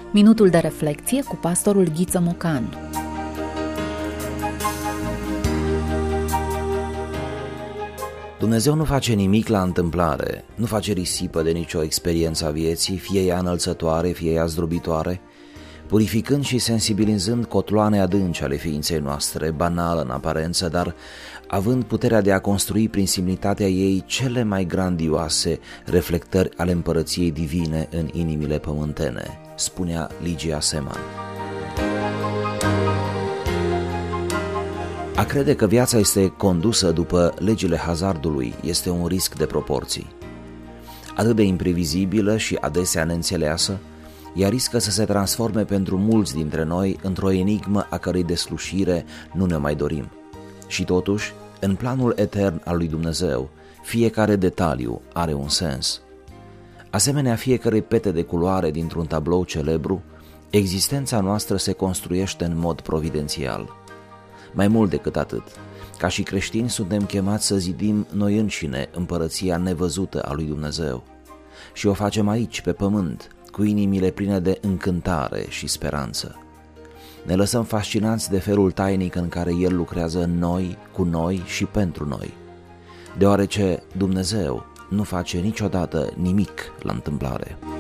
Minutul de reflecție cu pastorul Ghiță Mocanu. Dumnezeu nu face nimic la întâmplare, nu face risipă de nicio experiență a vieții, fie ea înălțătoare, fie ea zdrobitoare, purificând și sensibilizând cotloane adânci ale ființei noastre, banală în aparență, dar având puterea de a construi prin simplitatea ei cele mai grandioase reflectări ale împărăției divine în inimile pământene, spunea Ligia Seman. A crede că viața este condusă după legile hazardului este un risc de proporții. Atât de imprevizibilă și adesea neînțeleasă, ea riscă să se transforme pentru mulți dintre noi într-o enigmă a cărei deslușire nu ne mai dorim. Și totuși, în planul etern al lui Dumnezeu, fiecare detaliu are un sens. Asemenea fiecărei pete de culoare dintr-un tablou celebru, existența noastră se construiește în mod providențial. Mai mult decât atât, ca și creștini suntem chemați să zidim noi înșine împărăția nevăzută a lui Dumnezeu. Și o facem aici, pe pământ, cu inimile pline de încântare și speranță. Ne lăsăm fascinați de felul tainic în care El lucrează în noi, cu noi și pentru noi, deoarece Dumnezeu nu face niciodată nimic la întâmplare.